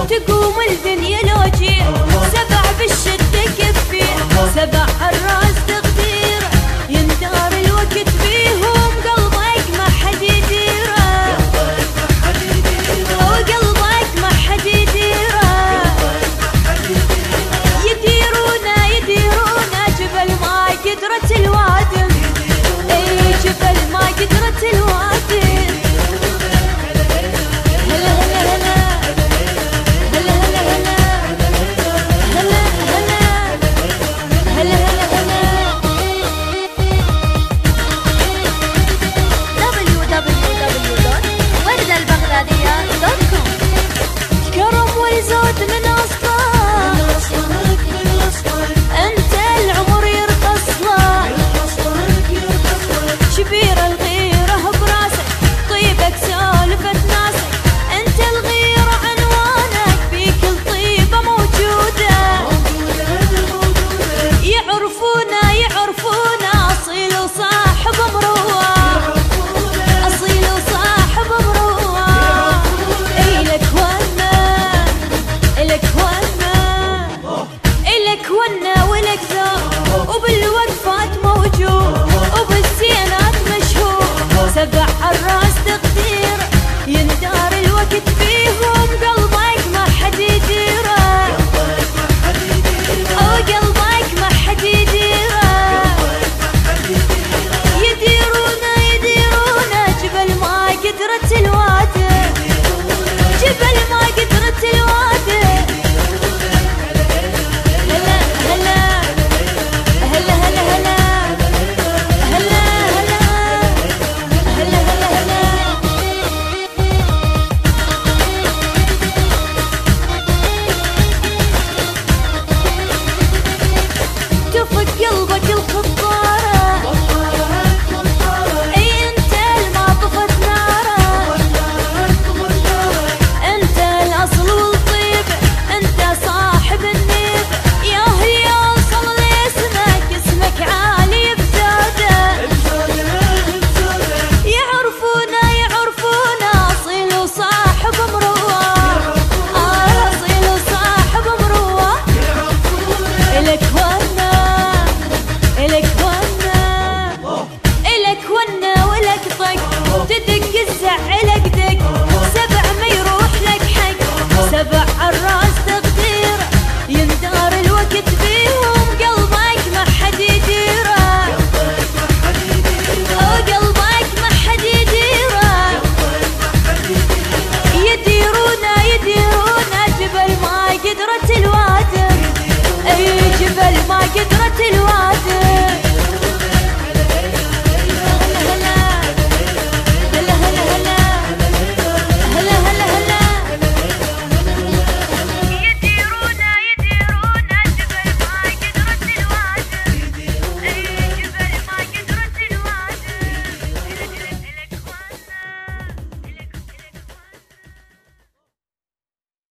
تقوم الدنيا لوجي، سبع بالشدة كفي، سبع الراس تقدير، يندار الوقت بيهم قلبك ما حد يديره، وقلبك ما حد يديره، يديرونا جبل ما قدرة الوادم، اي جبل ما قدرة الوادم. كرم والزود من أصلك، أنت العمر يرقص لك، شبير الغيرة براسك، طيبك سالفة ناسك، أنت الغيرة عنوانك، فيك الطيبة موجودة، يعرفونا أصيل وصاحب مروة، أصيل وصاحب مروة، إلك ونا ولك ذوق، وبالوقفات موجود، وبالزينات مشهور، سبع الراس